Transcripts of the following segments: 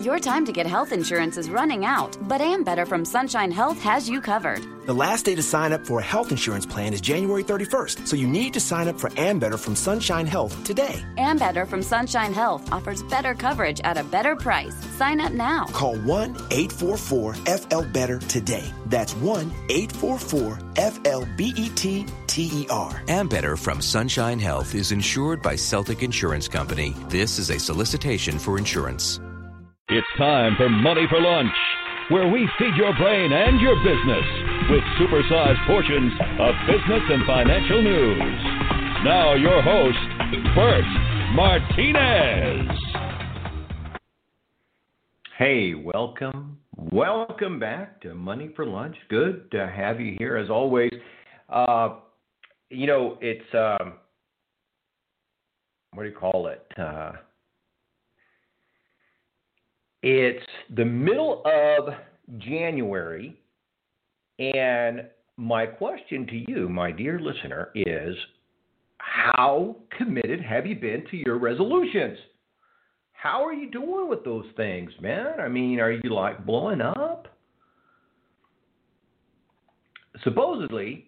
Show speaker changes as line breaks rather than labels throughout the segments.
Your time to get health insurance is running out, but Ambetter from Sunshine Health has you covered.
The last day to sign up for a health insurance plan is January 31st, so you need to sign up for Ambetter from Sunshine Health today.
Ambetter from Sunshine Health offers better coverage at a better price. Sign up now.
Call 1-844-FL-BETTER today. That's 1-844-FL-BETTER.
Ambetter from Sunshine Health is insured by Celtic Insurance Company. This is a solicitation for insurance.
It's time for Money for Lunch, where we feed your brain and your business with supersized portions of business and financial news. Now your host, Bert Martinez.
Hey, welcome back to Money for Lunch. Good to have you here as always. It's what do you call it? It's the middle of January, and my question to you, my dear listener, is how committed have you been to your resolutions? How are you doing with those things, man? I mean, are you like blowing up? Supposedly,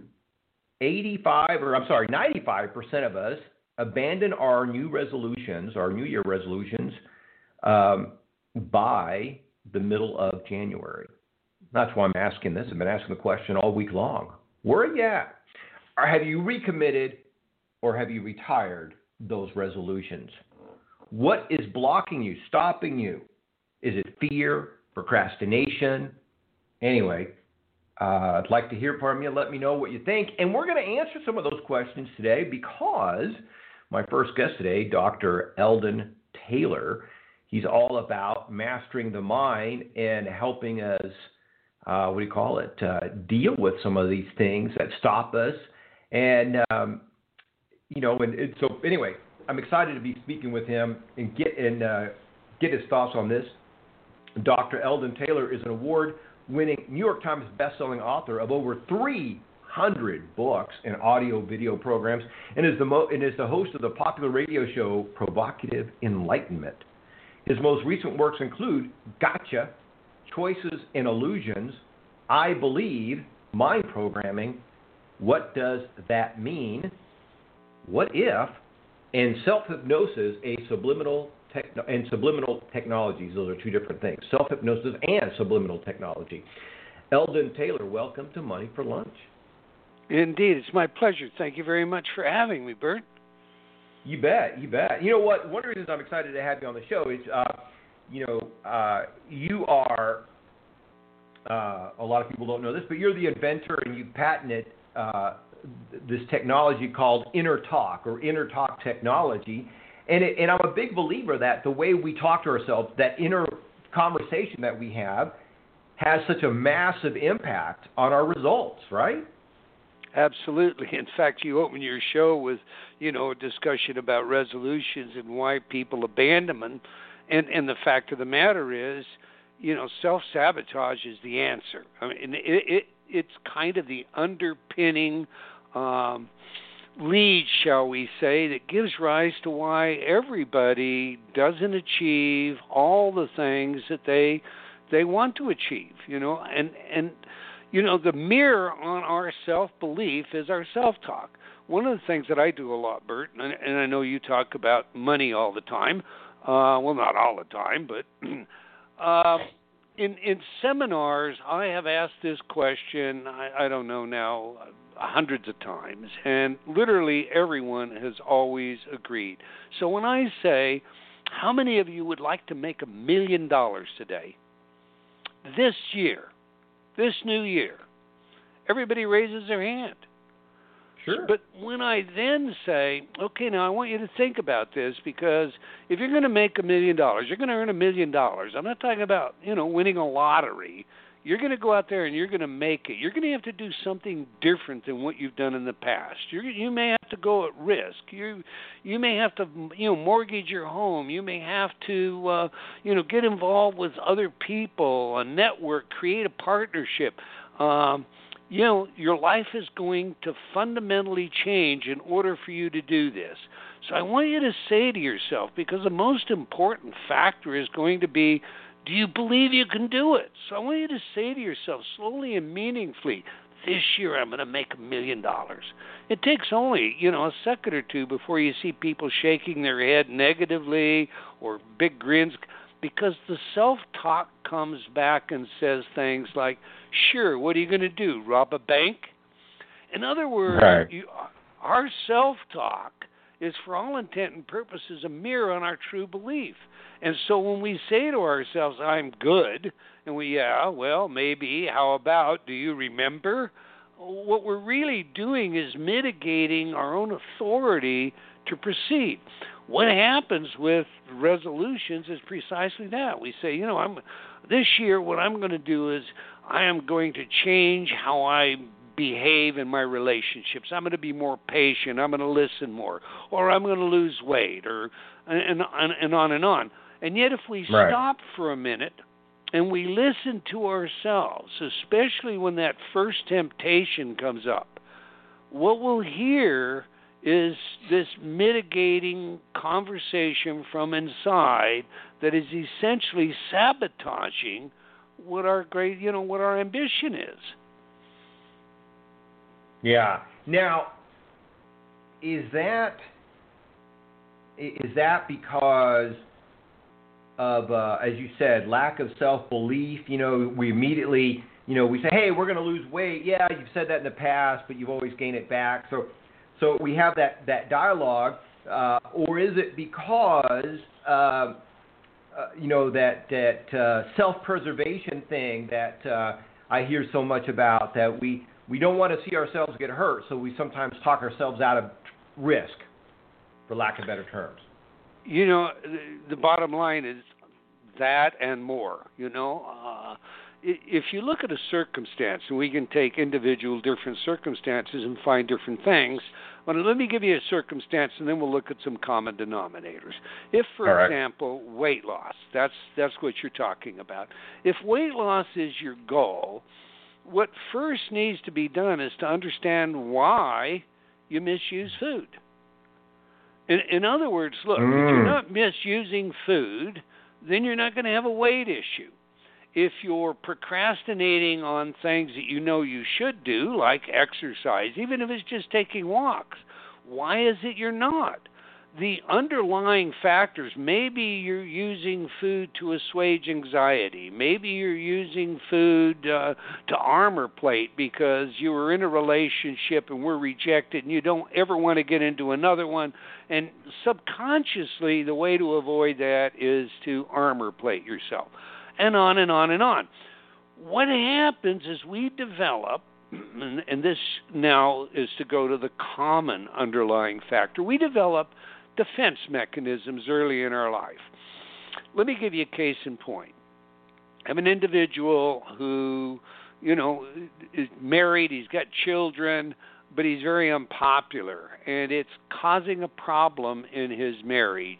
95% of us abandon our New Year resolutions, by the middle of January. That's why I'm asking this. I've been asking the question all week long. Where are you at? Or have you recommitted or have you retired those resolutions? What is blocking you, stopping you? Is it fear, procrastination? Anyway, I'd like to hear from you. Let me know what you think. And we're going to answer some of those questions today because my first guest today, Dr. Eldon Taylor, he's all about mastering the mind and helping us, deal with some of these things that stop us. And, so anyway, I'm excited to be speaking with him and get his thoughts on this. Dr. Eldon Taylor is an award-winning New York Times bestselling author of over 300 books and audio-video programs and is the host of the popular radio show Provocative Enlightenment. His most recent works include Gotcha, Choices and Illusions, I Believe, Mind Programming, What Does That Mean, What If, and Self-Hypnosis, Subliminal Technologies. Those are two different things, self-hypnosis and subliminal technology. Eldon Taylor, welcome to Money for Lunch.
Indeed, it's my pleasure. Thank you very much for having me, Bert.
You bet. You know what? One of the reasons I'm excited to have you on the show is, you are, a lot of people don't know this, but you're the inventor and you patented this technology called Inner Talk technology. And I'm a big believer that the way we talk to ourselves, that inner conversation that we have, has such a massive impact on our results, right?
Absolutely. In fact, you open your show with, a discussion about resolutions and why people abandon them. And the fact of the matter is, self-sabotage is the answer. I mean, it's kind of the underpinning lead, shall we say, that gives rise to why everybody doesn't achieve all the things that they want to achieve, the mirror on our self-belief is our self-talk. One of the things that I do a lot, Bert, and I know you talk about money all the time. Well, not all the time, but in seminars, I have asked this question, I don't know now, hundreds of times, and literally everyone has always agreed. So when I say, how many of you would like to make $1 million today, this year, this new year, everybody raises their hand.
Sure.
But when I then say, okay, now I want you to think about this, because if you're going to make $1 million, you're going to earn $1 million. I'm not talking about, winning a lottery. You're going to go out there and you're going to make it. You're going to have to do something different than what you've done in the past. You may have to go at risk. You may have to, mortgage your home. You may have to, get involved with other people, a network, create a partnership. Your life is going to fundamentally change in order for you to do this. So I want you to say to yourself, because the most important factor is going to be, do you believe you can do it? So I want you to say to yourself slowly and meaningfully, this year I'm going to make $1 million. It takes only, a second or two before you see people shaking their head negatively or big grins, because the self-talk comes back and says things like, sure, what are you going to do, rob a bank? In other words, our self-talk is, for all intent and purposes, a mirror on our true belief. And so when we say to ourselves, I'm good, and maybe, how about, do you remember? What we're really doing is mitigating our own authority to proceed. What happens with resolutions is precisely that. We say, this year what I'm going to do is I am going to change how I behave in my relationships. I'm going to be more patient. I'm going to listen more, or I'm going to lose weight, and on and on. And yet if we stop for a minute and we listen to ourselves, especially when that first temptation comes up, what we'll hear is this mitigating conversation from inside that is essentially sabotaging what our what our ambition is.
Yeah. Now, is that because of, as you said, lack of self-belief? We immediately, we say, hey, we're going to lose weight. Yeah, you've said that in the past, but you've always gained it back. So we have that dialogue, or is it because, that self-preservation thing that I hear so much about, that we don't want to see ourselves get hurt, so we sometimes talk ourselves out of risk, for lack of better terms.
The bottom line is that and more. If you look at a circumstance, and we can take individual different circumstances and find different things, but let me give you a circumstance, and then we'll look at some common denominators. If, for example, weight loss, that's what you're talking about. If weight loss is your goal, what first needs to be done is to understand why you misuse food. In other words, look, if you're not misusing food, then you're not going to have a weight issue. If you're procrastinating on things that you should do, like exercise, even if it's just taking walks, why is it you're not? The underlying factors, maybe you're using food to assuage anxiety. Maybe you're using food to armor plate because you were in a relationship and were rejected and you don't ever want to get into another one. And subconsciously, the way to avoid that is to armor plate yourself. And on and on and on. What happens is we develop, and this now is to go to the common underlying factor, we develop defense mechanisms early in our life. Let me give you a case in point. I have an individual who, is married, he's got children, but he's very unpopular, and it's causing a problem in his marriage.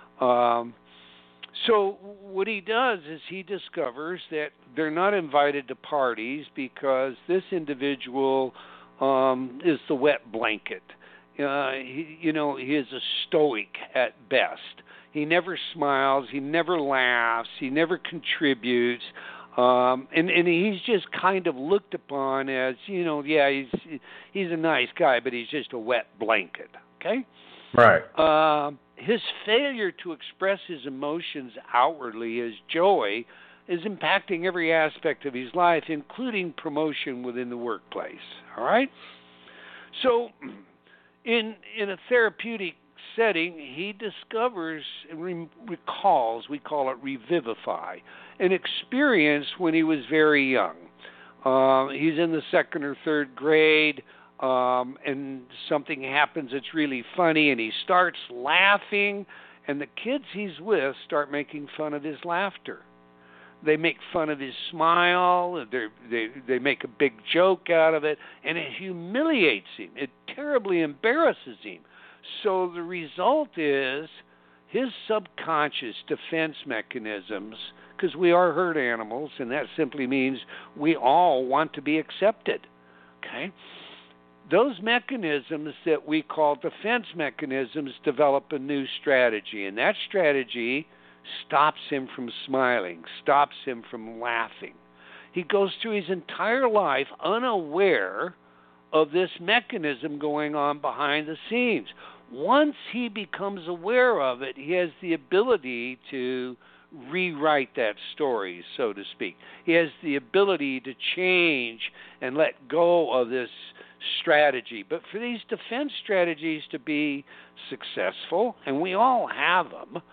So what he does is he discovers that they're not invited to parties because this individual is the wet blanket. He is a stoic at best. He never smiles. He never laughs. He never contributes. And he's just kind of looked upon as, he's a nice guy, but he's just a wet blanket. Okay?
Right.
His failure to express his emotions outwardly as joy is impacting every aspect of his life, including promotion within the workplace. All right? So in a therapeutic setting, he discovers and recalls, we call it revivify, an experience when he was very young. He's in the second or third grade, and something happens that's really funny, and he starts laughing, and the kids he's with start making fun of his laughter. They make fun of his smile, they make a big joke out of it, and it humiliates him. It terribly embarrasses him. So the result is his subconscious defense mechanisms, because we are herd animals, and that simply means we all want to be accepted. Okay? those mechanisms that we call defense mechanisms develop a new strategy, and that strategy stops him from smiling, stops him from laughing. He goes through his entire life unaware of this mechanism going on behind the scenes. Once he becomes aware of it, he has the ability to rewrite that story, so to speak. He has the ability to change and let go of this strategy. But for these defense strategies to be successful, and we all have them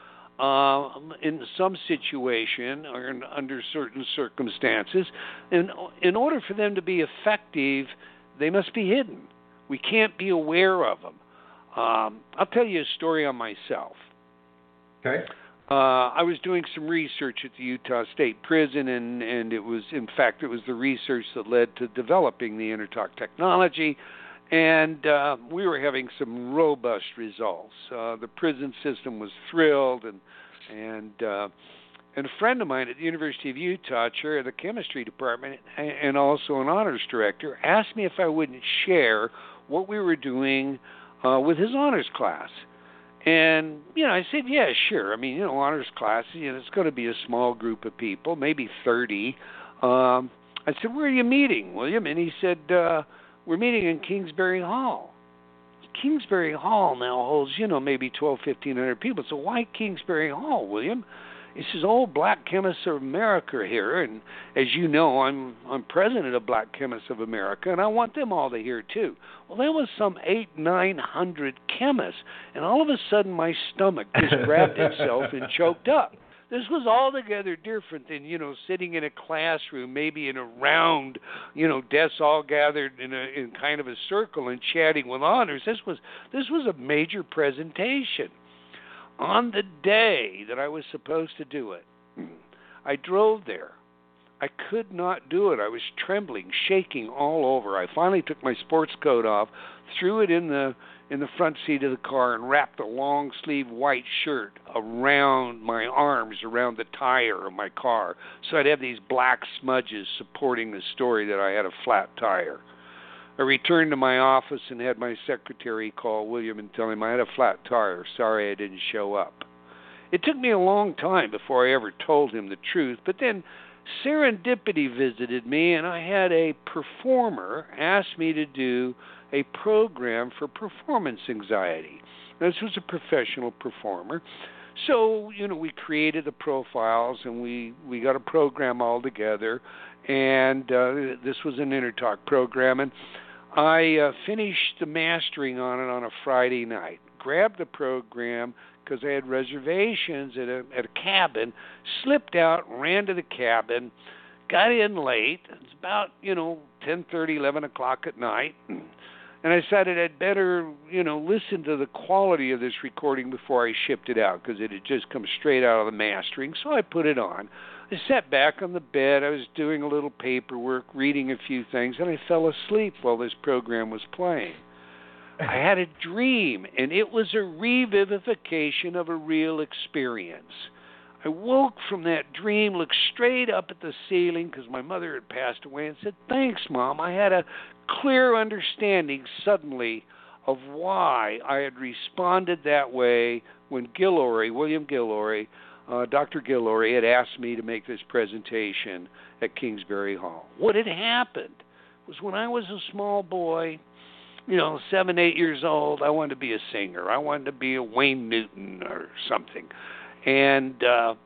in some situation or under certain circumstances, in order for them to be effective, they must be hidden. We can't be aware of them. I'll tell you a story on myself.
Okay.
I was doing some research at the Utah State Prison, and it was the research that led to developing the Intertalk technology, and we were having some robust results. The prison system was thrilled, and a friend of mine at the University of Utah, chair of the chemistry department, and also an honors director, asked me if I wouldn't share what we were doing with his honors class. And, I said, yeah, sure. I mean, honors class, it's going to be a small group of people, maybe 30. I said, where are you meeting, William? And he said, we're meeting in Kingsbury Hall. Kingsbury Hall now holds, maybe 1,200-1,500 people. So why Kingsbury Hall, William? He says, Black Chemists of America are here, and as you know, I'm president of Black Chemists of America, and I want them all to hear too. Well, there was some 800-900 chemists, and all of a sudden my stomach just grabbed itself and choked up. This was altogether different than, sitting in a classroom, maybe in a round, desks all gathered in kind of a circle and chatting with honors. This was a major presentation. On the day that I was supposed to do it, I drove there. I could not do it. I was trembling, shaking all over. I finally took my sports coat off, threw it in the front seat of the car, and wrapped a long-sleeve white shirt around my arms, around the tire of my car, so I'd have these black smudges supporting the story that I had a flat tire. I returned to my office and had my secretary call William and tell him I had a flat tire. Sorry I didn't show up. It took me a long time before I ever told him the truth, but then serendipity visited me, and I had a performer ask me to do a program for performance anxiety. This was a professional performer. So, we created the profiles, and we got a program all together, and this was an Intertalk program, and I finished the mastering on it on a Friday night, grabbed the program because I had reservations at a cabin, slipped out, ran to the cabin, got in late. It's about, 10:30, 11 o'clock at night, and I decided I'd better, listen to the quality of this recording before I shipped it out because it had just come straight out of the mastering, so I put it on. I sat back on the bed. I was doing a little paperwork, reading a few things, and I fell asleep while this program was playing. I had a dream, and it was a revivification of a real experience. I woke from that dream, looked straight up at the ceiling because my mother had passed away, and said, "Thanks, Mom." I had a clear understanding suddenly of why I had responded that way when William Gillorey, Dr. Gillorey had asked me to make this presentation at Kingsbury Hall. What had happened was when I was a small boy, 7, 8 years old, I wanted to be a singer. I wanted to be a Wayne Newton or something. And,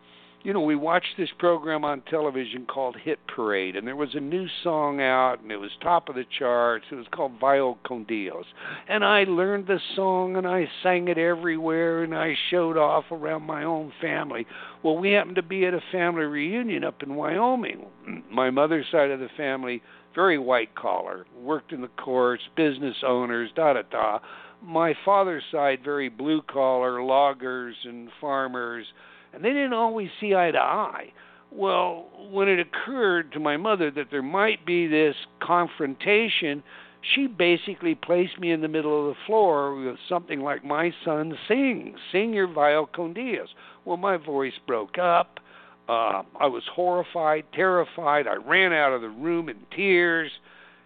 we watched this program on television called Hit Parade, and there was a new song out, and it was top of the charts. It was called Vaya con Dios. And I learned the song, and I sang it everywhere, and I showed off around my own family. Well, we happened to be at a family reunion up in Wyoming. My mother's side of the family, very white-collar, worked in the courts, business owners, da-da-da. My father's side, very blue-collar, loggers and farmers, and they didn't always see eye to eye. Well, when it occurred to my mother that there might be this confrontation, she basically placed me in the middle of the floor with something like, "My son, sing your Vaya con Dios." Well, my voice broke up. I was horrified, terrified. I ran out of the room in tears.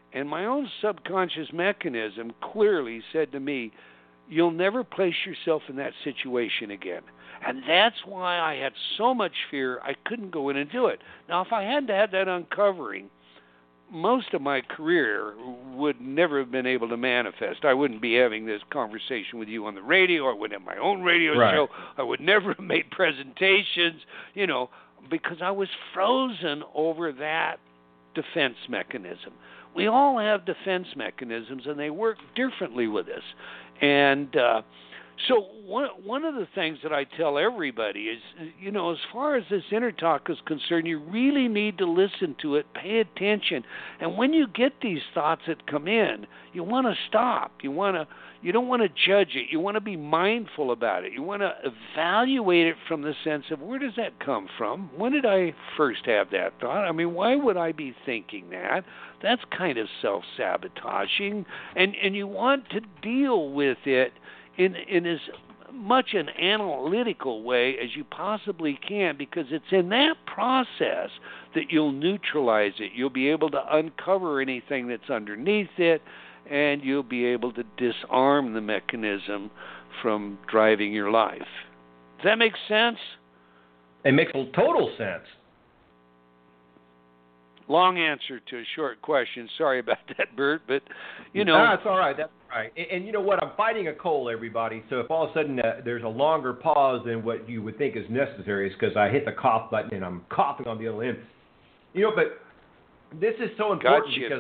And my own subconscious mechanism clearly said to me, you'll never place yourself in that situation again. And that's why I had so much fear I couldn't go in and do it. Now, if I hadn't had that uncovering, most of my career would never have been able to manifest. I wouldn't be having this conversation with you on the radio. I wouldn't have my own radio show. I would never have made presentations, because I was frozen over that defense mechanism. We all have defense mechanisms, and they work differently with us. And so one of the things that I tell everybody is, as far as this inner talk is concerned, you really need to listen to it, pay attention. And when you get these thoughts that come in, you want to stop. You don't want to judge it. You want to be mindful about it. You want to evaluate it from the sense of, where does that come from? When did I first have that thought? I mean, why would I be thinking that? That's kind of self-sabotaging. And you want to deal with it in as much an analytical way as you possibly can, because it's in that process that you'll neutralize it. You'll be able to uncover anything that's underneath it, and you'll be able to disarm the mechanism from driving your life. Does that make sense?
It makes total sense.
Long answer to a short question. Sorry about that, Bert, but,
No, it's all right. That's all right. And you know what? I'm fighting a cold, everybody. So if all of a sudden there's a longer pause than what you would think is necessary, it's because I hit the cough button and I'm coughing on the other end. But this is so important because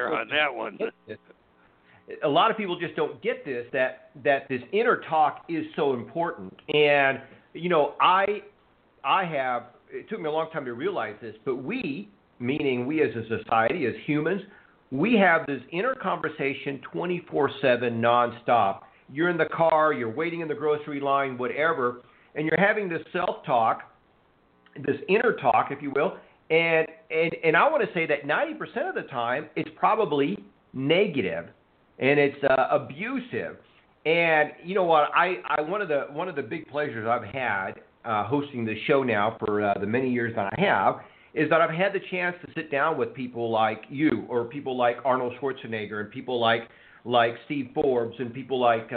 a lot of people just don't get this, that this inner talk is so important. And, I have, it took me a long time to realize this, but we, meaning we as a society, as humans, we have this inner conversation 24/7 nonstop. You're in the car, you're waiting in the grocery line, whatever, and you're having this self-talk, this inner talk, if you will, and I want to say that 90% of the time it's probably negative, and it's abusive. And you know what? I one of the big pleasures I've had hosting this show now for the many years that I have is that I've had the chance to sit down with people like you, or people like Arnold Schwarzenegger, and people like Steve Forbes, and people like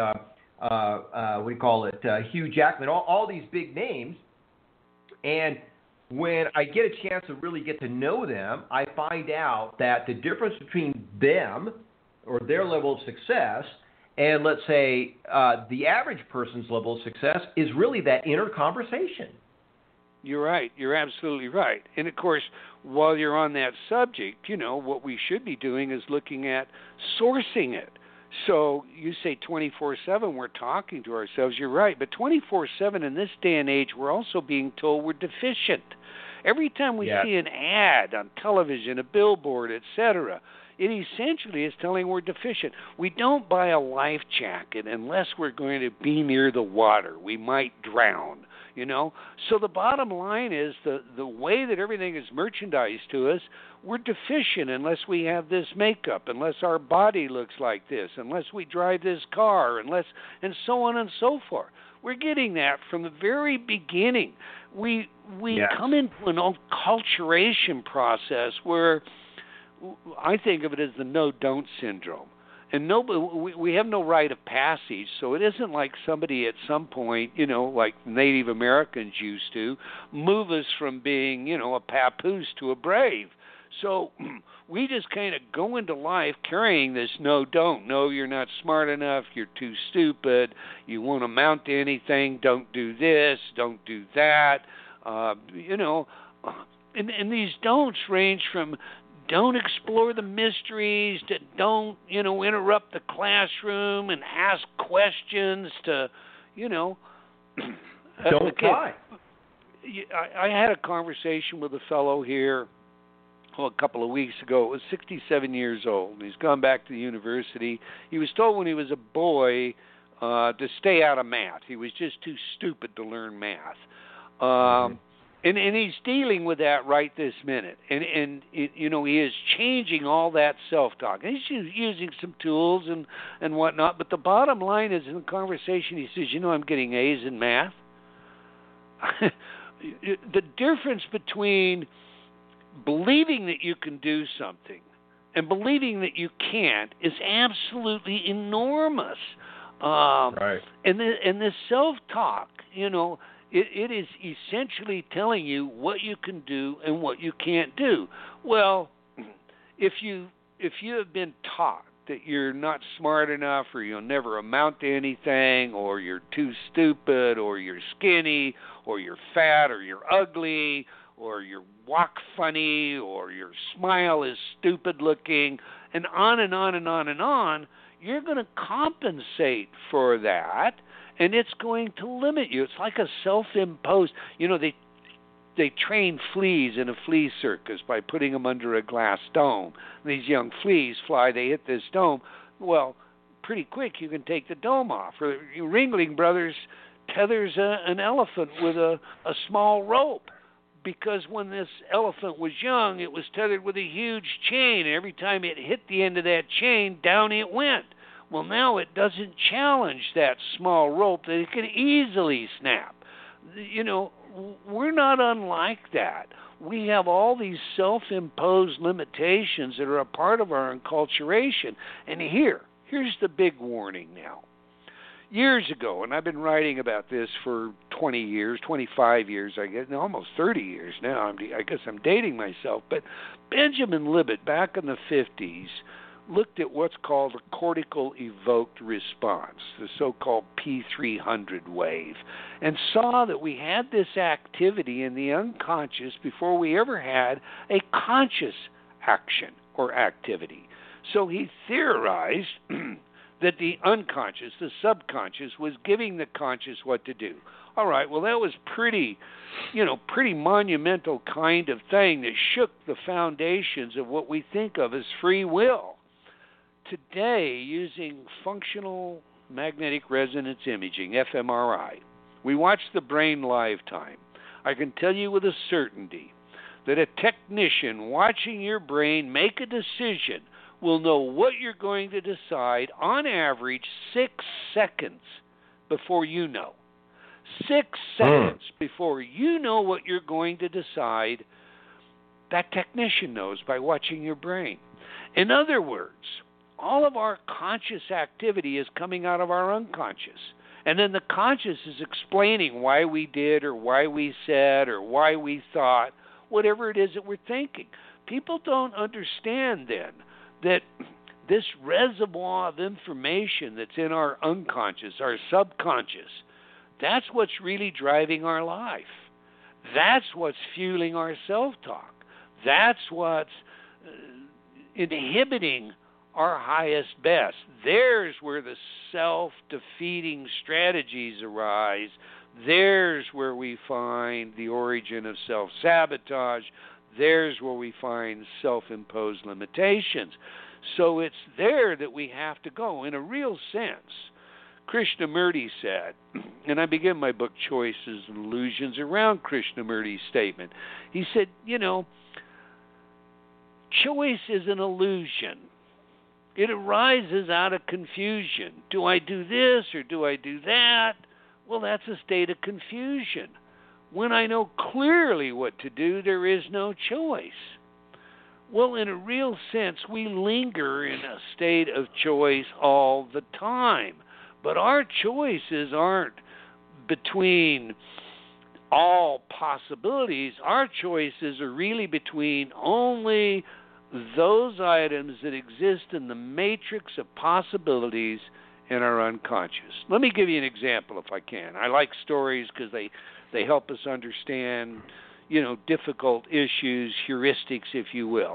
Hugh Jackman, all these big names. And when I get a chance to really get to know them, I find out that the difference between them or their level of success and, let's say, the average person's level of success is really that inner conversation.
You're right. You're absolutely right. And, of course, while you're on that subject, what we should be doing is looking at sourcing it. So you say 24/7 we're talking to ourselves. You're right. But 24/7 in this day and age, we're also being told we're deficient. Every time we see an ad on television, a billboard, etc., it essentially is telling we're deficient. We don't buy a life jacket unless we're going to be near the water. We might drown, So the bottom line is the way that everything is merchandised to us, we're deficient unless we have this makeup, unless our body looks like this, unless we drive this car, and so on and so forth. We're getting that from the very beginning. We come into an acculturation process where I think of it as the no-don't syndrome. And we have no rite of passage, so it isn't like somebody at some point, like Native Americans used to, move us from being, a papoose to a brave. So we just kind of go into life carrying this no-don't. No, you're not smart enough, you're too stupid, you won't amount to anything, don't do this, don't do that. And these don'ts range from don't explore the mysteries, to don't, interrupt the classroom and ask questions, to,
don't try.
I had a conversation with a fellow here a couple of weeks ago. It was 67 years old. He's gone back to the university. He was told when he was a boy to stay out of math. He was just too stupid to learn math. And he's dealing with that right this minute. And he is changing all that self-talk. And he's using some tools and whatnot. But the bottom line is, in the conversation, he says, I'm getting A's in math. The difference between believing that you can do something And believing that you can't is absolutely enormous.
Right.
And this self-talk, it is essentially telling you what you can do and what you can't do. Well, if you have been taught that you're not smart enough, or you'll never amount to anything, or you're too stupid, or you're skinny, or you're fat, or you're ugly, or you walk funny, or your smile is stupid looking, and on and on and on and on, you're going to compensate for that, and it's going to limit you. It's like a self-imposed, they train fleas in a flea circus by putting them under a glass dome. And these young fleas fly, they hit this dome. Well, pretty quick you can take the dome off. Or Ringling Brothers tethers an elephant with a small rope, because when this elephant was young, it was tethered with a huge chain. And every time it hit the end of that chain, down it went. Well, now it doesn't challenge that small rope that it can easily snap. We're not unlike that. We have all these self-imposed limitations that are a part of our enculturation. And here's the big warning now. Years ago, and I've been writing about this for 20 years, 25 years, I guess, almost 30 years now. I guess I'm dating myself. But Benjamin Libet, back in the 50s, looked at what's called a cortical evoked response, the so-called P300 wave, and saw that we had this activity in the unconscious before we ever had a conscious action or activity. So he theorized that the unconscious, the subconscious, was giving the conscious what to do. All right, well, that was pretty monumental kind of thing that shook the foundations of what we think of as free will. Today, using functional magnetic resonance imaging, fMRI, we watch the brain lifetime. I can tell you with a certainty that a technician watching your brain make a decision will know what you're going to decide on average 6 seconds before you know. 6 seconds before you know what you're going to decide, that technician knows by watching your brain. In other words, all of our conscious activity is coming out of our unconscious. And then the conscious is explaining why we did or why we said or why we thought, whatever it is that we're thinking. People don't understand then that this reservoir of information that's in our unconscious, our subconscious, that's what's really driving our life. That's what's fueling our self-talk. That's what's inhibiting our highest best. There's where the self-defeating strategies arise. There's where we find the origin of self-sabotage. There's where we find self-imposed limitations. So it's there that we have to go. In a real sense, Krishnamurti said, and I begin my book Choices and Illusions around Krishnamurti's statement. He said, choice is an illusion. It arises out of confusion. Do I do this or do I do that? Well, that's a state of confusion. When I know clearly what to do, there is no choice. Well, in a real sense, we linger in a state of choice all the time. But our choices aren't between all possibilities. Our choices are really between only those items that exist in the matrix of possibilities in our unconscious. Let me give you an example if I can. I like stories because they help us understand, difficult issues, heuristics, if you will.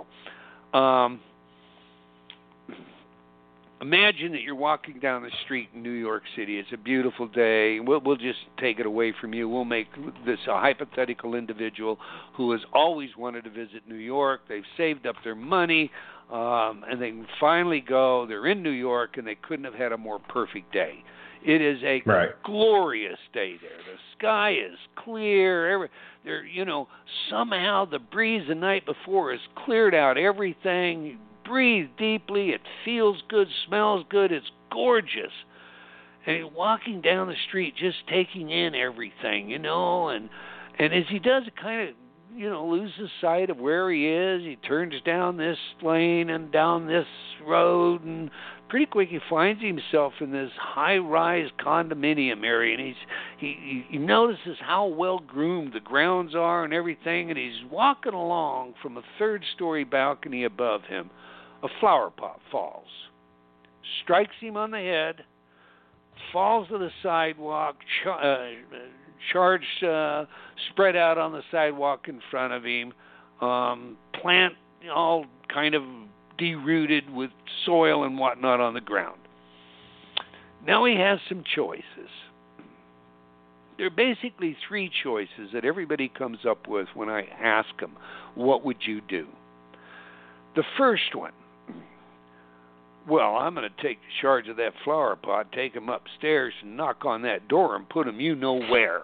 Imagine that you're walking down the street in New York City. It's a beautiful day. We'll just take it away from you. We'll make this a hypothetical individual who has always wanted to visit New York. They've saved up their money, and they can finally go. They're in New York, and they couldn't have had a more perfect day. It is a glorious day there. The sky is clear. Somehow the breeze the night before has cleared out everything. You breathe deeply. It feels good, smells good. It's gorgeous. And you're walking down the street just taking in everything, and as he does, it kind of, loses sight of where he is. He turns down this lane and down this road, and pretty quick he finds himself in this high-rise condominium area, and he notices how well-groomed the grounds are and everything, and he's walking along from a third-story balcony above him. A flower pot falls, strikes him on the head, falls to the sidewalk, charge spread out on the sidewalk in front of him, plant all kind of derooted with soil and whatnot on the ground. Now he has some choices. There are basically three choices that everybody comes up with when I ask them, what would you do? The first one, well, I'm going to take charge of that flower pot, take him upstairs and knock on that door and put him you know where.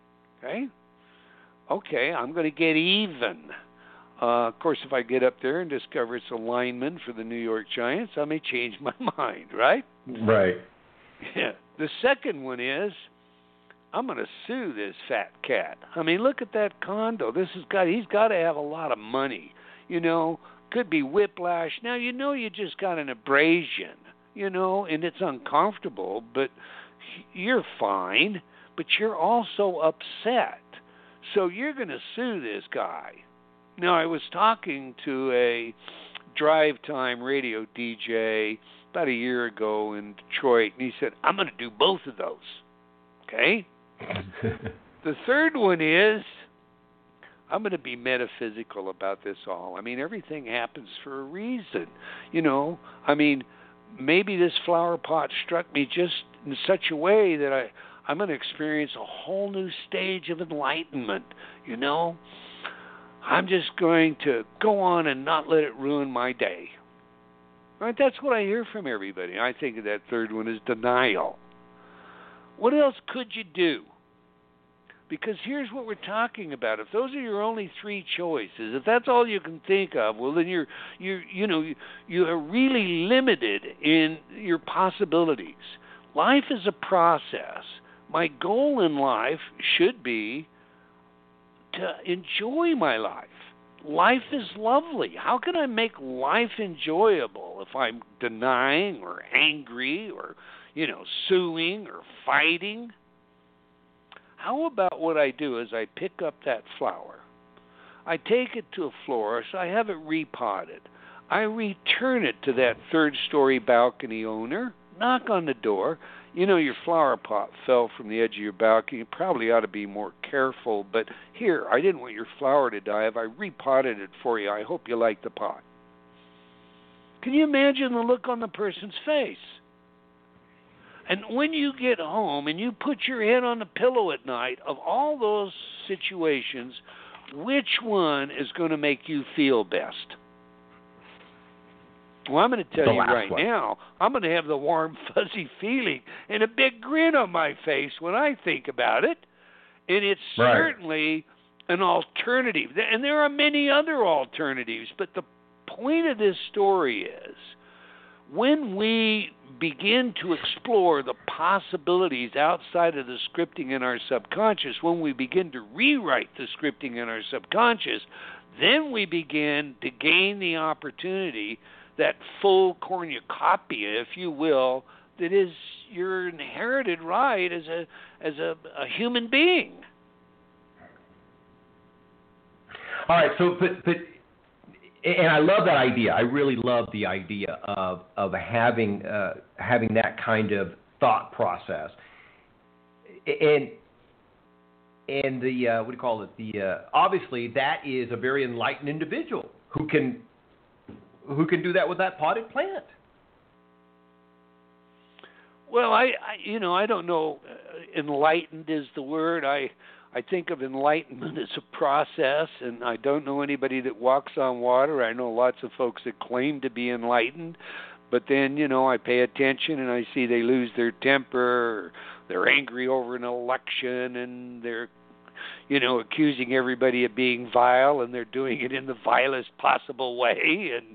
Okay, I'm going to get even. Of course, if I get up there and discover it's a lineman for the New York Giants, I may change my mind, right?
Right.
Yeah. The second one is, I'm going to sue this fat cat. I mean, look at that condo. He's got to have a lot of money. Could be whiplash. Now, you just got an abrasion, and it's uncomfortable, but you're fine, but you're also upset. So you're going to sue this guy. Now, I was talking to a drive time radio DJ about a year ago in Detroit, and he said, I'm going to do both of those. Okay? The third one is, I'm going to be metaphysical about this all. I mean, everything happens for a reason. Maybe this flower pot struck me just in such a way that I'm going to experience a whole new stage of enlightenment, I'm just going to go on and not let it ruin my day. Right? That's what I hear from everybody. I think that third one is denial. What else could you do? Because here's what we're talking about. If those are your only three choices, if that's all you can think of, well, then you are really limited in your possibilities. Life is a process. My goal in life should be to enjoy my life. Life is lovely. How can I make life enjoyable if I'm denying or angry or, suing or fighting? How about what I do is I pick up that flower. I take it to a florist. I have it repotted. I return it to that third-story balcony owner, knock on the door. Your flower pot fell from the edge of your balcony. You probably ought to be more careful, but here, I didn't want your flower to die. If I repotted it for you, I hope you like the pot. Can you imagine the look on the person's face? And when you get home and you put your head on the pillow at night, of all those situations, which one is going to make you feel best? Well, I'm going to tell you right now, I'm going to have the warm, fuzzy feeling and a big grin on my face when I think about it. And it's certainly an alternative. And there are many other alternatives. But the point of this story is, when we begin to explore the possibilities outside of the scripting in our subconscious, when we begin to rewrite the scripting in our subconscious, then we begin to gain the opportunity, that full cornucopia, if you will, that is your inherited right as a human being.
All right, so but and I love that idea. I really love the idea of having that kind of thought process. And the what do you call it? The obviously that is a very enlightened individual who can do that with that potted plant.
Well, I don't know. Enlightened is the word. I think of enlightenment as a process, and I don't know anybody that walks on water. I know lots of folks that claim to be enlightened, but then, I pay attention and I see they lose their temper, or they're angry over an election, and they're, accusing everybody of being vile, and they're doing it in the vilest possible way. And,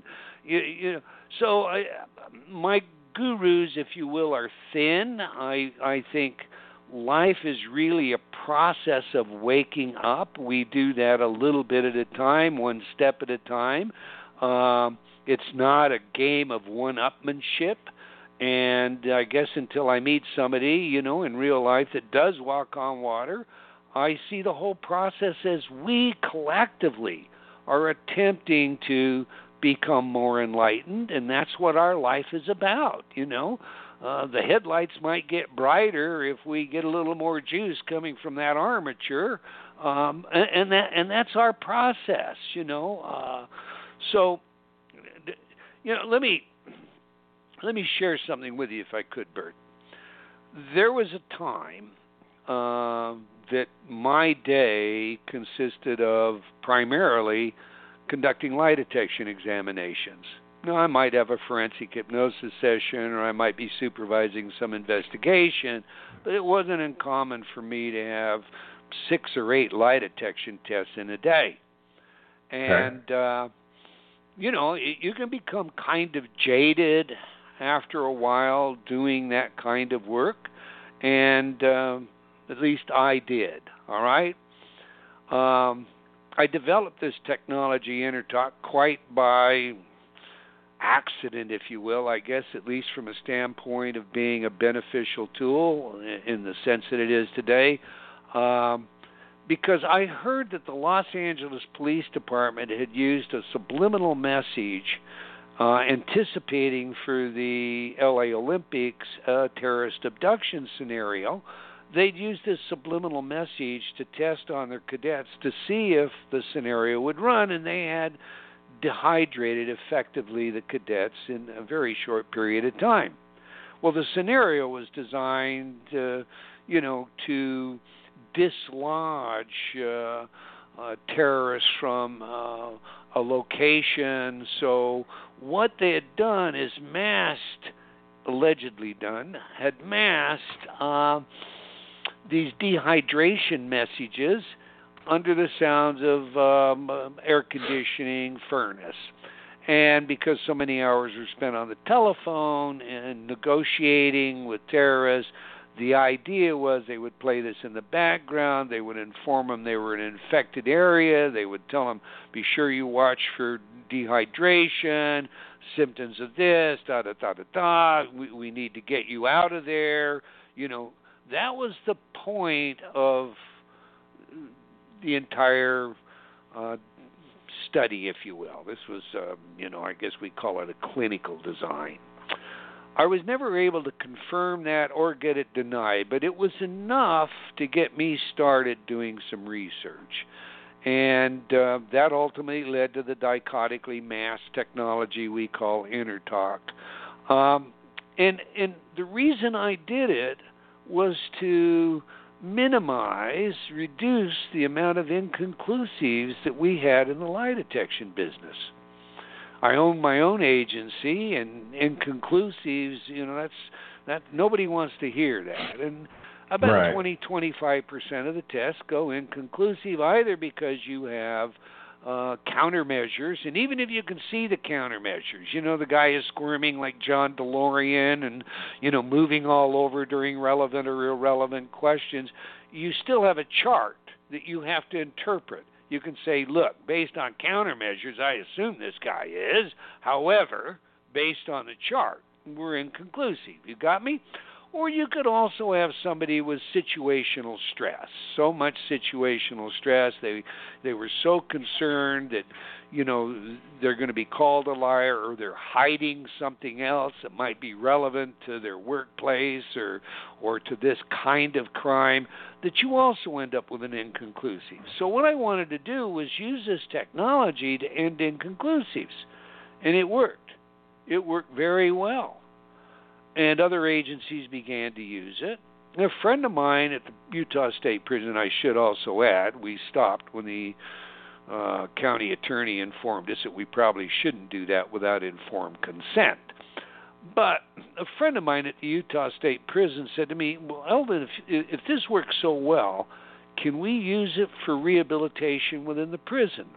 so my gurus, if you will, are thin. I think life is really a process of waking up. We do that a little bit at a time, one step at a time. It's not a game of one-upmanship. And I guess until I meet somebody, in real life that does walk on water, I see the whole process as we collectively are attempting to become more enlightened, and that's what our life is about, The headlights might get brighter if we get a little more juice coming from that armature, and that's our process, So, let me share something with you, if I could, Bert. There was a time that my day consisted of primarily conducting lie detection examinations. Now, I might have a forensic hypnosis session, or I might be supervising some investigation, but it wasn't uncommon for me to have 6 or 8 lie detection tests in a day. And, you can become kind of jaded after a while doing that kind of work, and at least I did, all right? I developed this technology, InterTalk, quite by accident, if you will, I guess, at least from a standpoint of being a beneficial tool in the sense that it is today, because I heard that the Los Angeles Police Department had used a subliminal message anticipating for the LA Olympics terrorist abduction scenario. They'd use this subliminal message to test on their cadets to see if the scenario would run, and they had dehydrated effectively the cadets in a very short period of time. Well, the scenario was designed, to dislodge terrorists from a location. So what they had done is allegedly had masked these dehydration messages under the sounds of air conditioning furnace. And because so many hours were spent on the telephone and negotiating with terrorists, the idea was they would play this in the background. They would inform them they were in an infected area. They would tell them, be sure you watch for dehydration, symptoms of this, we need to get you out of there. That was the point of the entire study, if you will. This was, I guess we call it a clinical design. I was never able to confirm that or get it denied, but it was enough to get me started doing some research. And that ultimately led to the dichotically masked technology we call InterTalk. And the reason I did it was to reduce the amount of inconclusives that we had in the lie detection business. I own my own agency, and inconclusives, that nobody wants to hear that. And about 20-25% of the tests go inconclusive, either because you have countermeasures, and even if you can see the countermeasures, the guy is squirming like John DeLorean and, moving all over during relevant or irrelevant questions, you still have a chart that you have to interpret. You can say, look, based on countermeasures, I assume this guy is. However, based on the chart, we're inconclusive. You got me? Or you could also have somebody with situational stress, so much situational stress. They were so concerned that, they're going to be called a liar, or they're hiding something else that might be relevant to their workplace or to this kind of crime, that you also end up with an inconclusive. So what I wanted to do was use this technology to end inconclusives, and it worked. It worked very well. And other agencies began to use it. And a friend of mine at the Utah State Prison, I should also add, we stopped when the county attorney informed us that we probably shouldn't do that without informed consent. But a friend of mine at the Utah State Prison said to me, well, Eldon, if this works so well, can we use it for rehabilitation within the prison?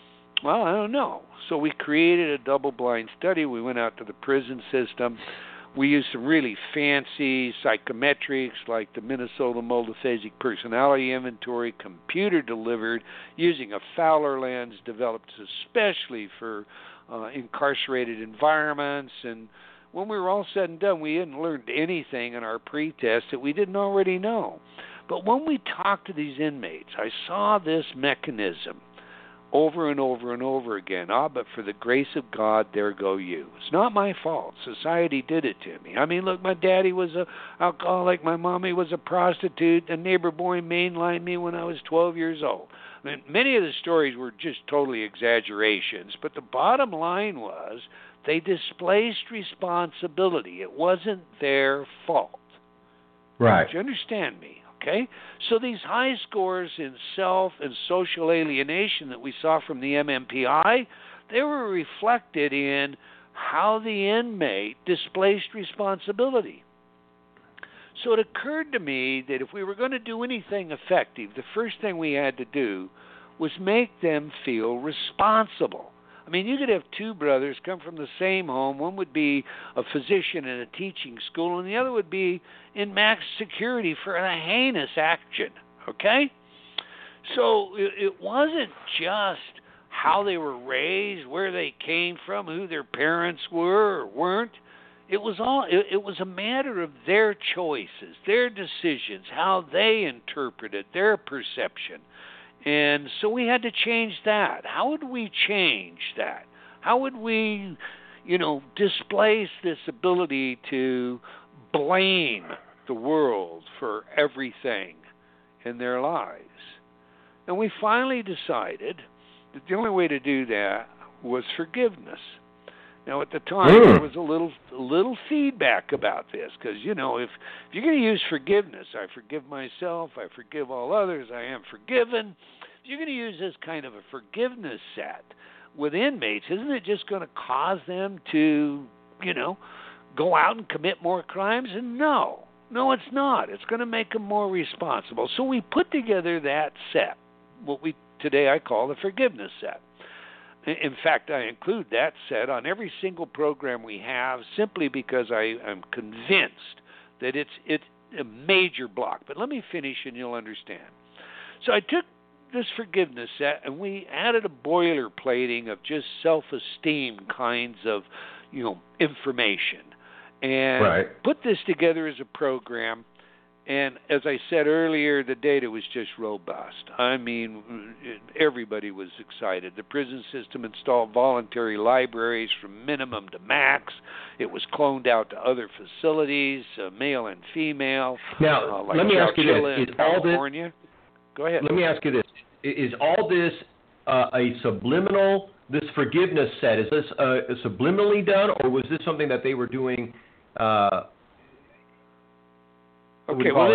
Well, I don't know. So we created a double-blind study. We went out to the prison system. We used some really fancy psychometrics like the Minnesota Multiphasic Personality Inventory, computer delivered, using a Fowler lens developed especially for incarcerated environments. And when we were all said and done, we hadn't learned anything in our pretest that we didn't already know. But when we talked to these inmates, I saw this mechanism over and over and over again. But for the grace of God, there go you. It's not my fault. Society did it to me. I mean, look, my daddy was an alcoholic. My mommy was a prostitute. The neighbor boy mainlined me when I was 12 years old. I mean, many of the stories were just totally exaggerations, but the bottom line was they displaced responsibility. It wasn't their fault.
Right.
Do you understand me? Okay? So these high scores in self and social alienation that we saw from the MMPI, they were reflected in how the inmate displaced responsibility. So it occurred to me that if we were going to do anything effective, the first thing we had to do was make them feel responsible. I mean, you could have two brothers come from the same home. One would be a physician in a teaching school, and the other would be in max security for a heinous action, okay? So it wasn't just how they were raised, where they came from, who their parents were or weren't. It was a matter of their choices, their decisions, how they interpreted their perception. And so we had to change that. How would we change that? How would we, displace this ability to blame the world for everything in their lives? And we finally decided that the only way to do that was forgiveness. Now, at the time, there was a little feedback about this, because, if you're going to use forgiveness, I forgive myself, I forgive all others, I am forgiven. If you're going to use this kind of a forgiveness set with inmates, isn't it just going to cause them to, go out and commit more crimes? And no, it's not. It's going to make them more responsible. So we put together that set, what today I call the forgiveness set. In fact, I include that set on every single program we have simply because I'm convinced that it's a major block. But let me finish and you'll understand. So I took this forgiveness set and we added a boilerplating of just self-esteem kinds of, information. And put this together as a program. And as I said earlier, the data was just robust. I mean, everybody was excited. The prison system installed voluntary libraries from minimum to max. It was cloned out to other facilities, male and female.
Now,
like
let me ask you this.
Is California. Go ahead.
Let me ask you this. Is all this a subliminal, this forgiveness set, is this subliminally done, or was this something that they were doing
Okay, well,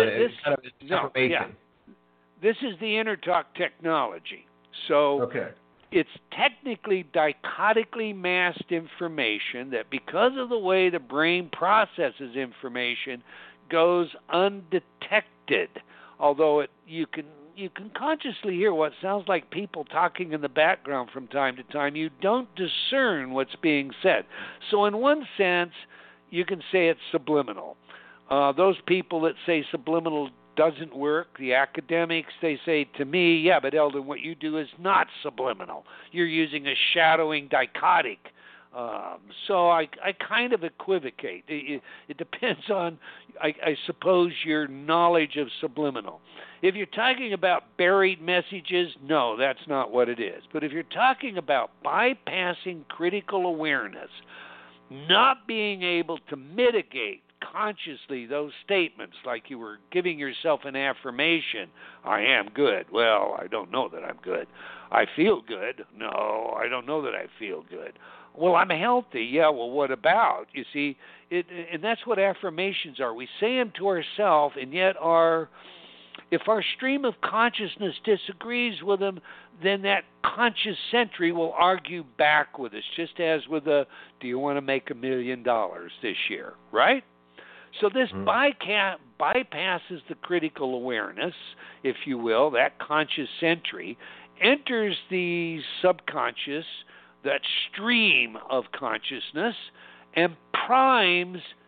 this is the InterTalk technology. So it's technically dichotically masked information that, because of the way the brain processes information, goes undetected. Although you can consciously hear what sounds like people talking in the background from time to time. You don't discern what's being said. So in one sense, you can say it's subliminal. Those people that say subliminal doesn't work, the academics, they say to me, yeah, but Eldon, what you do is not subliminal. You're using a shadowing dichotic. So I kind of equivocate. It depends on, I suppose, your knowledge of subliminal. If you're talking about buried messages, no, that's not what it is. But if you're talking about bypassing critical awareness, not being able to mitigate consciously those statements, like you were giving yourself an affirmation, I am good. Well, I don't know that I'm good. I feel good. No, I don't know that I feel good. Well, I'm healthy. Yeah, well, what about? You see, and that's what affirmations are. We say them to ourselves, and yet if our stream of consciousness disagrees with them, then that conscious sentry will argue back with us, just as with do you want to make $1 million this year, right? So this bypasses the critical awareness, if you will, that conscious sentry, enters the subconscious, that stream of consciousness, and primes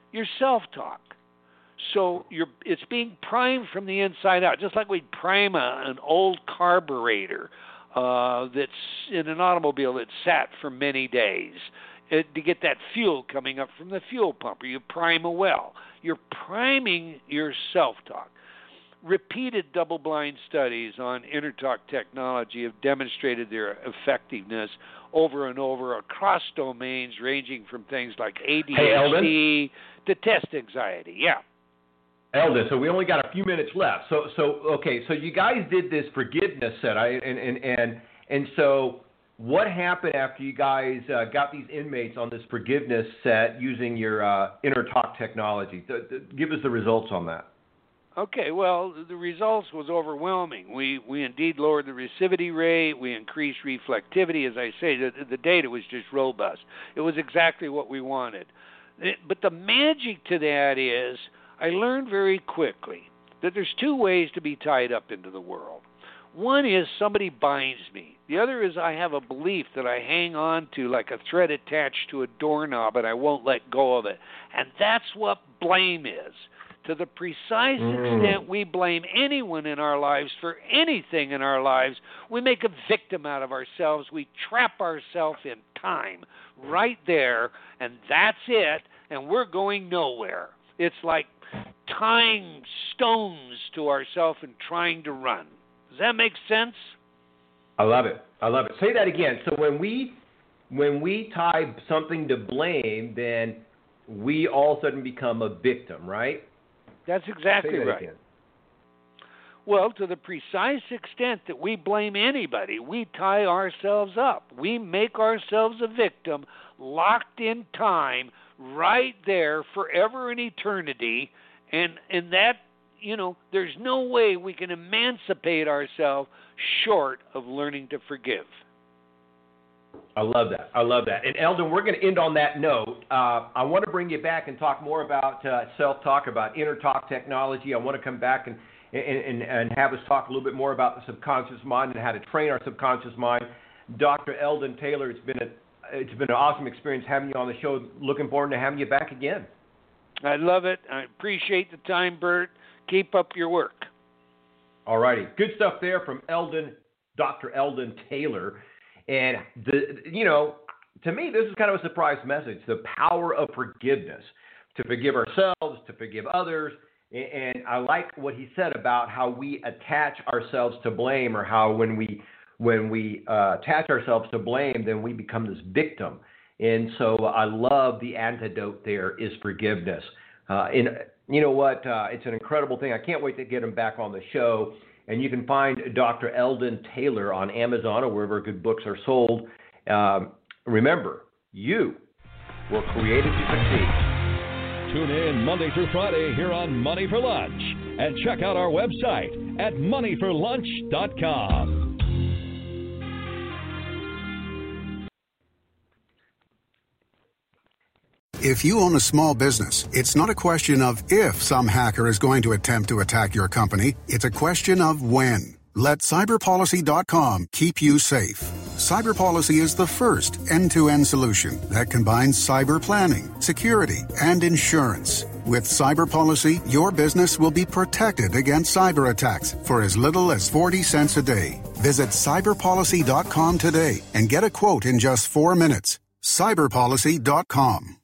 your self-talk. So it's being primed from the inside out, just like we'd prime an old carburetor that's in an automobile that sat for many days to get that fuel coming up from the fuel pump, or you prime a well. You're priming your self-talk. Repeated double-blind studies on InnerTalk technology have demonstrated their effectiveness over and over across domains ranging from things like ADHD to test anxiety. Yeah.
Eldon, so we only got a few minutes left. So you guys did this forgiveness set, and so what happened after you guys got these inmates on this forgiveness set using your InnerTalk technology? Give us the results on that.
Okay, well, the results was overwhelming. We indeed lowered the recidivity rate. We increased reflectivity. As I say, the data was just robust. It was exactly what we wanted. But the magic to that is I learned very quickly that there's two ways to be tied up into the world. One is somebody binds me. The other is I have a belief that I hang on to like a thread attached to a doorknob and I won't let go of it. And that's what blame is. To the precise extent we blame anyone in our lives for anything in our lives, we make a victim out of ourselves. We trap ourselves in time right there, and that's it, and we're going nowhere. It's like tying stones to ourselves and trying to run. Does that make sense?
I love it. Say that again. So when we tie something to blame, then we all of a sudden become a victim, right?
That's exactly right.
Again.
Well, to the precise extent that we blame anybody, we tie ourselves up. We make ourselves a victim, locked in time, right there, forever and eternity, and that, there's no way we can emancipate ourselves short of learning to forgive.
I love that. And Eldon, we're going to end on that note. I want to bring you back and talk more about self-talk, about InnerTalk technology. I want to come back and have us talk a little bit more about the subconscious mind and how to train our subconscious mind. Dr. Eldon Taylor, it's been an awesome experience having you on the show. Looking forward to having you back again.
I love it. I appreciate the time, Bert. Keep up your work.
All righty. Good stuff there from Dr. Eldon Taylor. And, to me, this is kind of a surprise message, the power of forgiveness, to forgive ourselves, to forgive others. And I like what he said about how we attach ourselves to blame, or how when we attach ourselves to blame, then we become this victim. And so I love the antidote there is forgiveness. And you know what? It's an incredible thing. I can't wait to get him back on the show. And you can find Dr. Eldon Taylor on Amazon or wherever good books are sold. Remember, you were created to succeed.
Tune in Monday through Friday here on Money for Lunch. And check out our website at moneyforlunch.com.
If you own a small business, it's not a question of if some hacker is going to attempt to attack your company. It's a question of when. Let cyberpolicy.com keep you safe. CyberPolicy is the first end-to-end solution that combines cyber planning, security, and insurance. With CyberPolicy, your business will be protected against cyber attacks for as little as 40 cents a day. Visit cyberpolicy.com today and get a quote in just 4 minutes. cyberpolicy.com.